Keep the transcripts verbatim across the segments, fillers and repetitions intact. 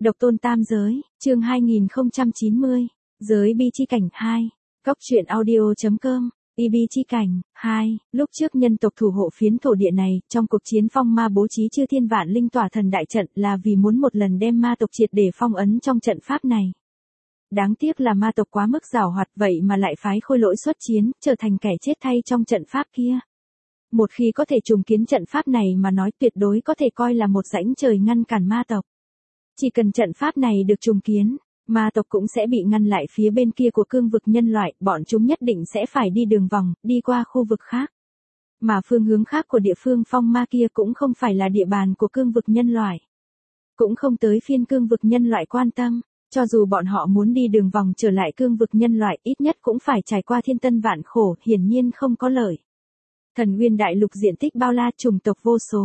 Độc tôn tam giới, chương hai nghìn không trăm chín mươi, giới bi chi cảnh hai, Cóc truyện audio.com, y bi chi cảnh hai, lúc trước nhân tộc thủ hộ phiến thổ địa này, trong cuộc chiến phong ma bố trí chư thiên vạn linh tỏa thần đại trận là vì muốn một lần đem ma tộc triệt để phong ấn trong trận pháp này. Đáng tiếc là ma tộc quá mức giàu hoạt vậy mà lại phái khôi lỗi xuất chiến, trở thành kẻ chết thay trong trận pháp kia. Một khi có thể trùng kiến trận pháp này mà nói tuyệt đối có thể coi là một rãnh trời ngăn cản ma tộc. Chỉ cần trận pháp này được trùng kiến, ma tộc cũng sẽ bị ngăn lại phía bên kia của cương vực nhân loại, bọn chúng nhất định sẽ phải đi đường vòng, đi qua khu vực khác. Mà phương hướng khác của địa phương phong ma kia cũng không phải là địa bàn của cương vực nhân loại. Cũng không tới phiên cương vực nhân loại quan tâm, cho dù bọn họ muốn đi đường vòng trở lại cương vực nhân loại ít nhất cũng phải trải qua thiên tân vạn khổ, hiển nhiên không có lợi. Thần Nguyên đại lục diện tích bao la, chủng tộc vô số.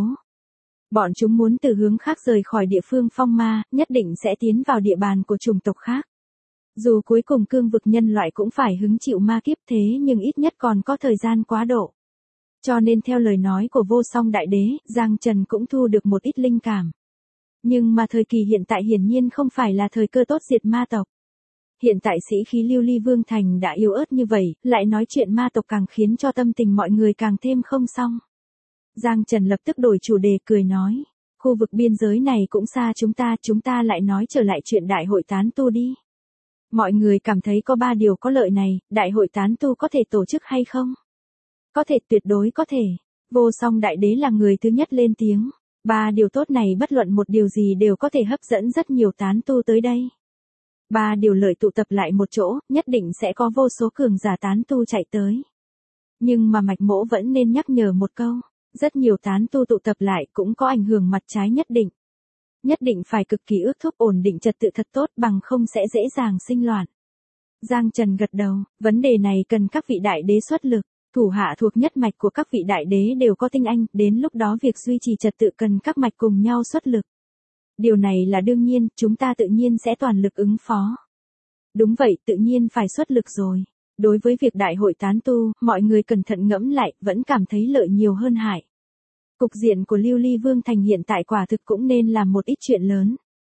Bọn chúng muốn từ hướng khác rời khỏi địa phương phong ma, nhất định sẽ tiến vào địa bàn của chủng tộc khác. Dù cuối cùng cương vực nhân loại cũng phải hứng chịu ma kiếp thế nhưng ít nhất còn có thời gian quá độ. Cho nên theo lời nói của vô song đại đế, Giang Trần cũng thu được một ít linh cảm. Nhưng mà thời kỳ hiện tại hiển nhiên không phải là thời cơ tốt diệt ma tộc. Hiện tại sĩ khí lưu ly vương thành đã yếu ớt như vậy, lại nói chuyện ma tộc càng khiến cho tâm tình mọi người càng thêm không xong. Giang Trần lập tức đổi chủ đề cười nói, khu vực biên giới này cũng xa chúng ta, chúng ta lại nói trở lại chuyện đại hội tán tu đi. Mọi người cảm thấy có ba điều có lợi này, đại hội tán tu có thể tổ chức hay không? Có thể, tuyệt đối có thể. Vô song đại đế là người thứ nhất lên tiếng. Ba điều tốt này bất luận một điều gì đều có thể hấp dẫn rất nhiều tán tu tới đây. Ba điều lợi tụ tập lại một chỗ, nhất định sẽ có vô số cường giả tán tu chạy tới. Nhưng mà Mạch Mỗ vẫn nên nhắc nhở một câu, rất nhiều tán tu tụ tập lại cũng có ảnh hưởng mặt trái nhất định. Nhất định phải cực kỳ ước thúc ổn định trật tự thật tốt bằng không sẽ dễ dàng sinh loạn. Giang Trần gật đầu, vấn đề này cần các vị đại đế xuất lực, thủ hạ thuộc nhất mạch của các vị đại đế đều có tinh anh, đến lúc đó việc duy trì trật tự cần các mạch cùng nhau xuất lực. Điều này là đương nhiên, chúng ta tự nhiên sẽ toàn lực ứng phó. Đúng vậy, tự nhiên phải xuất lực rồi. Đối với việc đại hội tán tu, mọi người cẩn thận ngẫm lại, vẫn cảm thấy lợi nhiều hơn hại. Cục diện của Lưu Ly Vương Thành hiện tại quả thực cũng nên làm một ít chuyện lớn.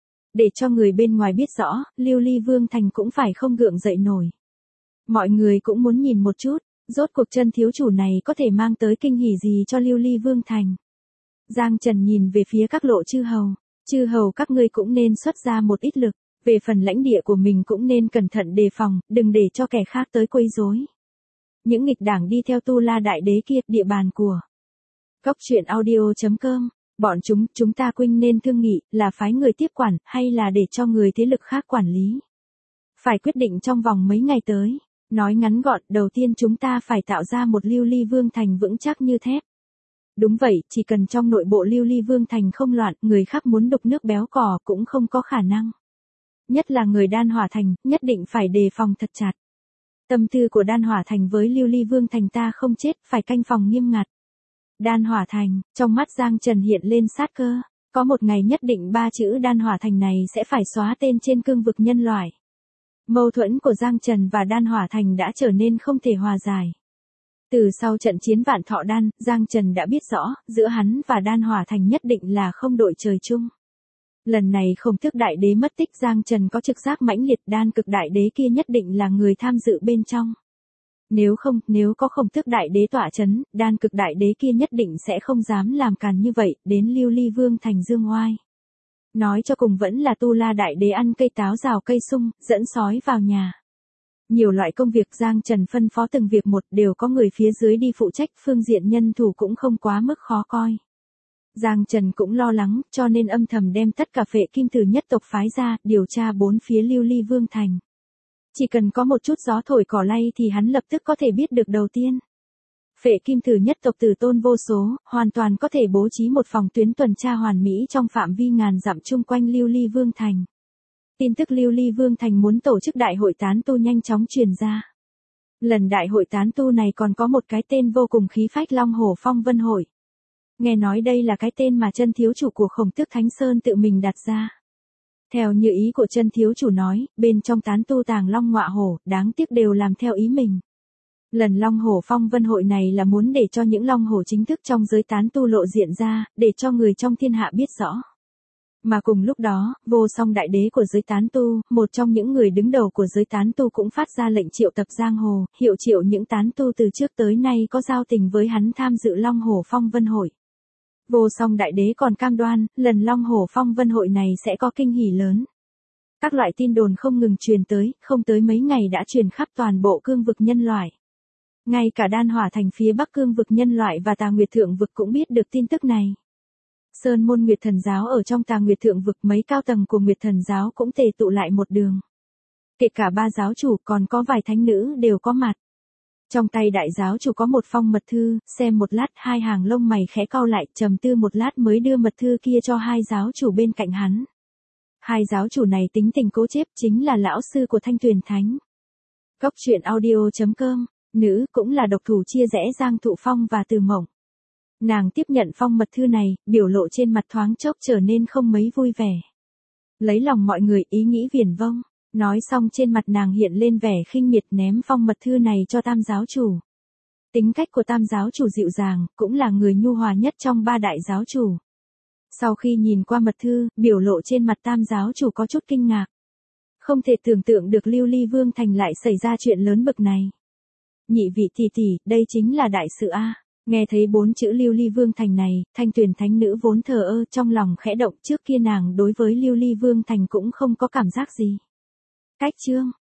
Để cho người bên ngoài biết rõ, Lưu Ly Vương Thành cũng phải không gượng dậy nổi. Mọi người cũng muốn nhìn một chút, rốt cuộc chân thiếu chủ này có thể mang tới kinh hỉ gì cho Lưu Ly Vương Thành. Giang Trần nhìn về phía các lộ chư hầu, chư hầu các ngươi cũng nên xuất ra một ít lực. Về phần lãnh địa của mình cũng nên cẩn thận đề phòng, đừng để cho kẻ khác tới quấy rối. Những nghịch đảng đi theo Tu La Đại Đế kia, địa bàn của Cóc truyện audio.com, bọn chúng, chúng ta huynh nên thương nghị, là phái người tiếp quản, hay là để cho người thế lực khác quản lý. Phải quyết định trong vòng mấy ngày tới. Nói ngắn gọn, đầu tiên chúng ta phải tạo ra một Lưu Ly Vương Thành vững chắc như thép. Đúng vậy, chỉ cần trong nội bộ Lưu Ly Vương Thành không loạn, người khác muốn đục nước béo cò cũng không có khả năng. Nhất là người Đan Hỏa Thành, nhất định phải đề phòng thật chặt. Tâm tư của Đan Hỏa Thành với Lưu Ly Vương Thành ta không chết, phải canh phòng nghiêm ngặt. Đan Hỏa Thành, trong mắt Giang Trần hiện lên sát cơ. Có một ngày nhất định ba chữ Đan Hỏa Thành này sẽ phải xóa tên trên cương vực nhân loại. Mâu thuẫn của Giang Trần và Đan Hỏa Thành đã trở nên không thể hòa giải. Từ sau trận chiến Vạn Thọ Đan, Giang Trần đã biết rõ, giữa hắn và Đan Hỏa Thành nhất định là không đội trời chung. Lần này Khổng Tước Đại Đế mất tích, Giang Trần có trực giác mãnh liệt, Đan Cực Đại Đế kia nhất định là người tham dự bên trong. Nếu không, nếu có Khổng Tước Đại Đế tọa chấn, Đan Cực Đại Đế kia nhất định sẽ không dám làm càn như vậy, đến Lưu Ly Vương Thành dương oai. Nói cho cùng vẫn là Tu La Đại Đế ăn cây táo rào cây sung, dẫn sói vào nhà. Nhiều loại công việc Giang Trần phân phó từng việc một, đều có người phía dưới đi phụ trách, phương diện nhân thủ cũng không quá mức khó coi. Giang Trần cũng lo lắng, cho nên âm thầm đem tất cả Phệ Kim Tử nhất tộc phái ra, điều tra bốn phía Lưu Ly Vương Thành. Chỉ cần có một chút gió thổi cỏ lay thì hắn lập tức có thể biết được đầu tiên. Phệ Kim Tử nhất tộc tử tôn vô số, hoàn toàn có thể bố trí một phòng tuyến tuần tra hoàn mỹ trong phạm vi ngàn dặm chung quanh Lưu Ly Vương Thành. Tin tức Lưu Ly Vương Thành muốn tổ chức đại hội tán tu nhanh chóng truyền ra. Lần đại hội tán tu này còn có một cái tên vô cùng khí phách, Long Hổ Phong Vân Hội. Nghe nói đây là cái tên mà chân thiếu chủ của Khổng Tước Thánh Sơn tự mình đặt ra. Theo như ý của chân thiếu chủ nói, bên trong tán tu tàng long ngọa hổ, đáng tiếc đều làm theo ý mình. Lần Long Hổ Phong Vân Hội này là muốn để cho những long hổ chính thức trong giới tán tu lộ diện ra, để cho người trong thiên hạ biết rõ. Mà cùng lúc đó, vô song đại đế của giới tán tu, một trong những người đứng đầu của giới tán tu cũng phát ra lệnh triệu tập giang hồ, hiệu triệu những tán tu từ trước tới nay có giao tình với hắn tham dự Long Hổ Phong Vân Hội. Vô song đại đế còn cam đoan, lần Long Hổ Phong Vân Hội này sẽ có kinh hỉ lớn. Các loại tin đồn không ngừng truyền tới, không tới mấy ngày đã truyền khắp toàn bộ cương vực nhân loại. Ngay cả Đan Hỏa Thành phía bắc cương vực nhân loại và Tà Nguyệt Thượng vực cũng biết được tin tức này. Sơn môn Nguyệt Thần giáo ở trong Tà Nguyệt Thượng vực, mấy cao tầng của Nguyệt Thần giáo cũng tề tụ lại một đường. Kể cả ba giáo chủ còn có vài thánh nữ đều có mặt. Trong tay đại giáo chủ có một phong mật thư, xem một lát hai hàng lông mày khẽ cau lại, trầm tư một lát mới đưa mật thư kia cho hai giáo chủ bên cạnh hắn. Hai giáo chủ này tính tình cố chấp, chính là lão sư của Thanh Tuyền Thánh. Cốc truyện audio chấm com, nữ cũng là độc thủ chia rẽ Giang Thụ Phong và Từ Mộng. Nàng tiếp nhận phong mật thư này, biểu lộ trên mặt thoáng chốc trở nên không mấy vui vẻ. Lấy lòng mọi người, ý nghĩ viển vông. Nói xong trên mặt nàng hiện lên vẻ khinh miệt, ném phong mật thư này cho tam giáo chủ. Tính cách của tam giáo chủ dịu dàng, cũng là người nhu hòa nhất trong ba đại giáo chủ. Sau khi nhìn qua mật thư, biểu lộ trên mặt tam giáo chủ có chút kinh ngạc. Không thể tưởng tượng được Lưu Ly Vương Thành lại xảy ra chuyện lớn bực này. Nhị vị tỷ tỷ, đây chính là đại sự a. Nghe thấy bốn chữ Lưu Ly Vương Thành này, Thanh Tuyền Thánh nữ vốn thờ ơ, trong lòng khẽ động, trước kia nàng đối với Lưu Ly Vương Thành cũng không có cảm giác gì. Cách chương